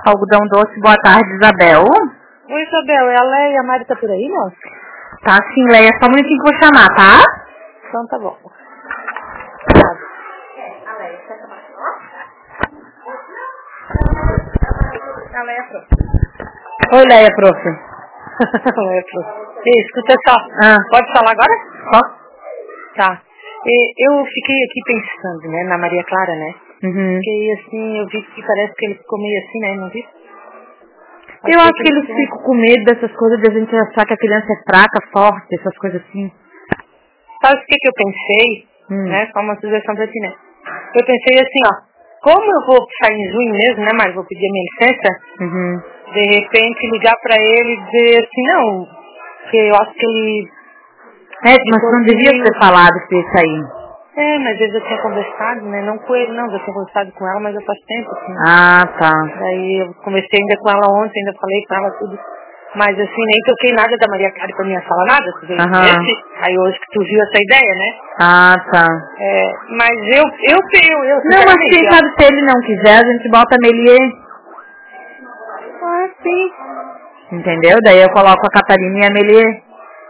Algodão doce, boa tarde, Isabel. Oi, Isabel, é a Leia e a Mari tá por aí, não? Tá sim, Leia, só um minutinho que eu vou chamar, tá? Então tá bom. A Leia, prof. Oi, Leia, prof. Leia, prof. Ei, escuta só. Pode falar agora? Pode. Tá. Eu fiquei aqui pensando, né, na Maria Clara, né? Uhum. Fiquei assim, eu vi que parece que ele ficou meio assim, né? Não vi? Eu acho que eles ficam com medo dessas coisas de a gente achar que a criança é fraca, forte, essas coisas assim. Sabe o que eu pensei? Né? Só uma sugestão pra ti, né? Eu pensei assim, ó. Como eu vou sair em junho mesmo, né, Mari? Vou pedir a minha licença. De repente ligar pra ele e dizer assim, não. Porque eu acho que ele... Mas não devia ter falado que ia sair. Mas eu já tinha conversado, né? Não com ele, não. Já tinha conversado com ela, mas já faz tempo, assim. Ah, tá. Daí eu conversei ainda com ela ontem, ainda falei com ela tudo. Mas assim, nem toquei nada da Maria Clara pra minha sala, nada. Tu veio aí hoje que tu viu essa ideia, né? Ah, tá. Mas eu não, mas quem sabe se ele não quiser, a gente bota a Melier. Ah, sim. Entendeu? Daí eu coloco a Catarina e a Melier.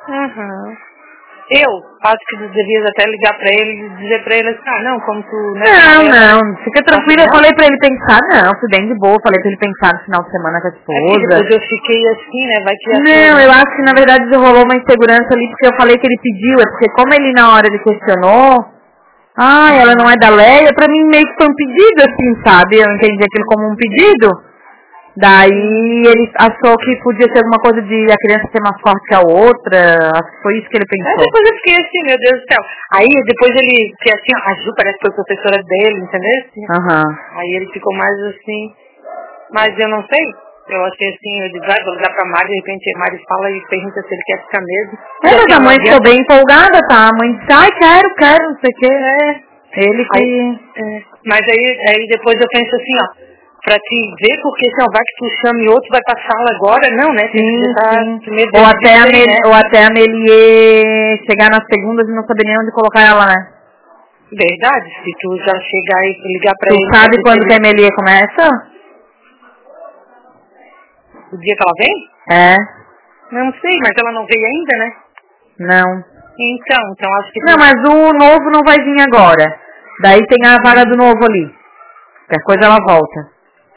Eu acho que tu devias até ligar pra ele e dizer pra ele assim, não, como tu... Né, não, fica tranquilo, eu falei pra ele pensar, fui bem de boa, falei pra ele pensar no final de semana com a esposa. Depois eu fiquei assim, né, vai que... Não, eu acho que na verdade rolou uma insegurança ali, porque eu falei que ele pediu, porque como ele na hora ele questionou, ela não é da Leia, pra mim meio que foi um pedido assim, sabe, eu entendi aquilo como um pedido. Daí ele achou que podia ser alguma coisa de a criança ser mais forte que a outra. Acho que foi isso que ele pensou. Depois eu fiquei assim, meu Deus do céu. Aí depois ele, que assim, a Ju parece que foi professora dele, entendeu? Aí ele ficou mais assim. Mas eu não sei. Eu achei assim, eu disse, vou ligar pra Mari, de repente a Mari fala e pergunta se ele quer ficar mesmo. Mas a mãe ficou bem empolgada, tá? A mãe disse, quero, não sei o que. Ele que... Mas aí depois eu penso assim, ó. Pra te ver, porque se não vai que tu chame outro, vai pra sala agora, não, né? Sim. Ou até a Melier chegar nas segundas e não saber nem onde colocar ela, né? Verdade, se tu já chegar e ligar pra ele... Tu sabe quando que a Melier começa? O dia que ela vem? Não sei, mas ela não veio ainda, né? Não. Então acho que... Não, mas o novo não vai vir agora. Daí tem a vaga do novo ali. Qualquer coisa ela volta.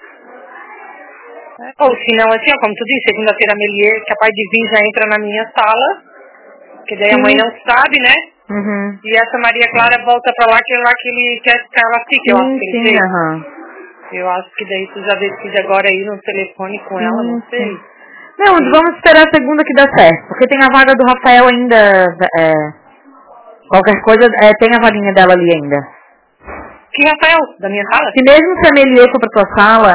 Ou se não, assim, como tu disse, segunda-feira a Melier, capaz de vir, já entra na minha sala, que daí a mãe não sabe, né? E essa Maria Clara volta pra lá, que é lá que ele quer que ela fique, eu acho que ele veio. Eu acho que daí tu já decide agora aí no telefone com ela, não sei. Não, vamos esperar a segunda que dá certo, porque tem a vaga do Rafael ainda, qualquer coisa, tem a vaguinha dela ali ainda. Que Rafael? Da minha sala? Se mesmo se a Melier for pra tua sala...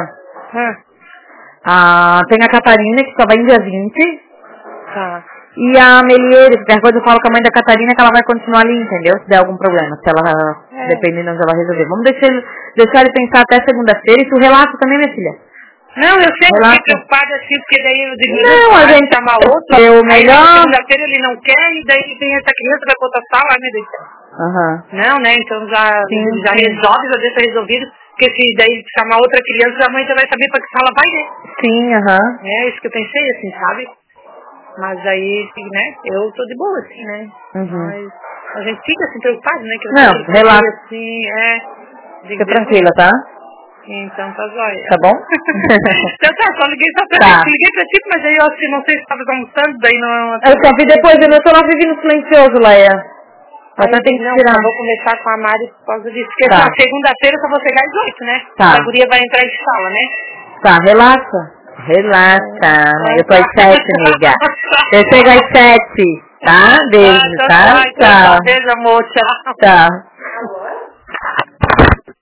tem a Catarina, que só vai em dia 20. E a Melier, qualquer coisa eu falo com a mãe da Catarina que ela vai continuar ali, entendeu? Se der algum problema, se ela, dependendo de onde ela resolver. Vamos deixar ele pensar até segunda-feira e tu relata também, minha filha. Não, eu sempre fiquei preocupada assim, porque daí eu digo, a gente chamar outro, o melhor... aí segunda-feira ele não quer, e daí vem essa criança, vai pra outra sala, ai meu Deus do céu. Não, né, então já resolve, já deixa resolvido, porque se daí chamar outra criança, a mãe já vai saber pra que sala vai, né? É isso que eu pensei, assim, sabe? Mas aí, né, eu tô de boa, assim, né? Mas a gente fica assim preocupado, né? Que não, relaxa. Assim, fica tranquila, tá? Então tá jóia. Tá bom? Então tá, só liguei só pra ti. Liguei pra ti, mas aí eu acho que não sei se tava almoçando, daí não... Eu só vi depois, eu tô lá vivendo silencioso, Leia. Até tem que tirar. Eu vou conversar com a Mari por causa disso. Porque segunda-feira eu só vou chegar às 8, né? A guria vai entrar em sala, né? Tá, relaxa. Eu tô às 7, amiga. Eu chego às 7, tá? Beijo, tá? Beijo, amor. Tchau. Tchau.